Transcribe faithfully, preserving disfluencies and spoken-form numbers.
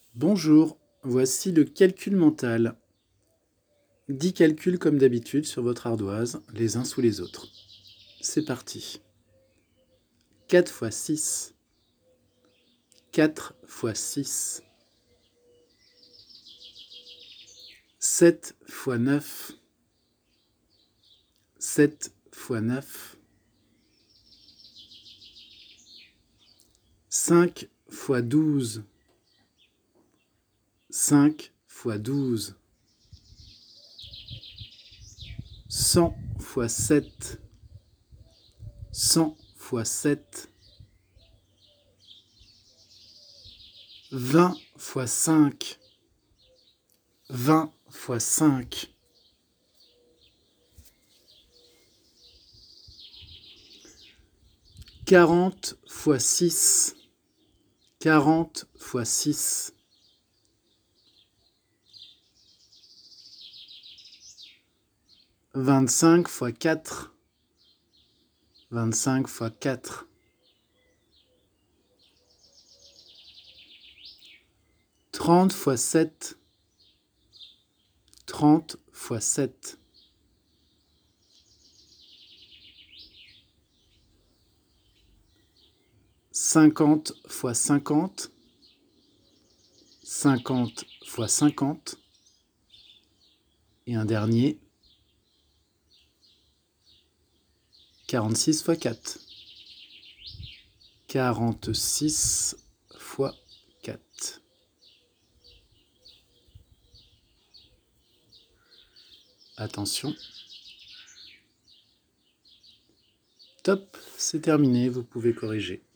Bonjour, voici le calcul mental. dix calculs comme d'habitude sur votre ardoise, les uns sous les autres. C'est parti. quatre fois six. quatre fois six. sept fois neuf. sept fois neuf. cinq fois douze. cinq fois douze. cent fois sept. cent fois sept. vingt fois cinq. vingt fois cinq. quarante fois six. quarante fois six. vingt-cinq fois quatre. vingt-cinq fois quatre. trente fois sept. trente fois sept. cinquante fois cinquante. cinquante fois cinquante. Et un dernier. quarante-six fois quatre. quarante-six fois quatre. Attention. Top, c'est terminé, vous pouvez corriger.